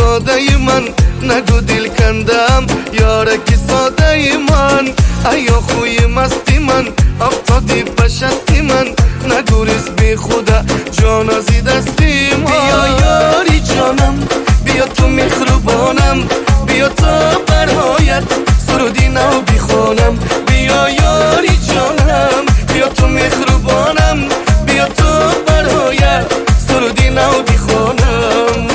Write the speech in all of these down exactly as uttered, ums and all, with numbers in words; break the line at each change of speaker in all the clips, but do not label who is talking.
ساده من، نگو دل کندم یارکی ساده من. ایا خوی مستی من، افتادی بشستی من، نگو ریز بی خدا جان ازی دستی من. بیا یاری جانم، بیا تو مهربانم، بیا تا برایت سرودی نو بخوانم. بیا یاری جانم، بیا تو مهربانم، بیا تا برایت سرودی نو بخوانم.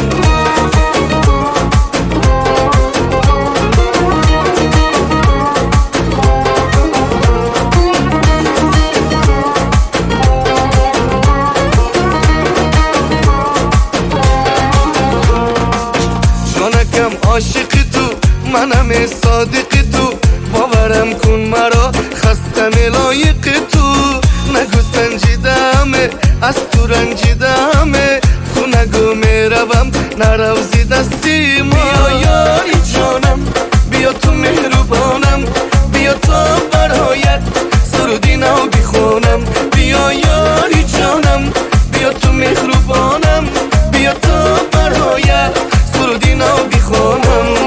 جانکم عاشق تو، منم صادق تو، باورم کن مرا خستم لایق تو. نگو سنجیدمه از تو رنجیدمه، تو نگو میروم نروزی دستی ما. بیا یاری جانم، بیا تو مهربانم، بیا تا برایت سرودی نو بخونم. بیا یاری جانم، بیا تو مهربانم، بیا تا برایت سرودی نو بخونم.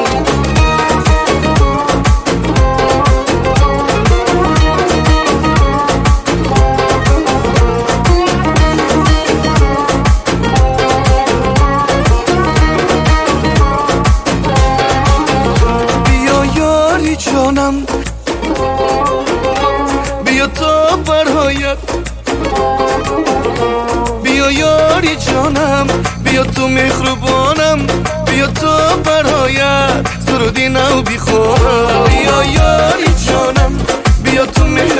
جانم بیا تا برایت، بیا یاری جانم، بیا تو مهربانم، بیا تا برایت سرودی نو بخونم. بیا یاری جانم، بیا تو مهربانم.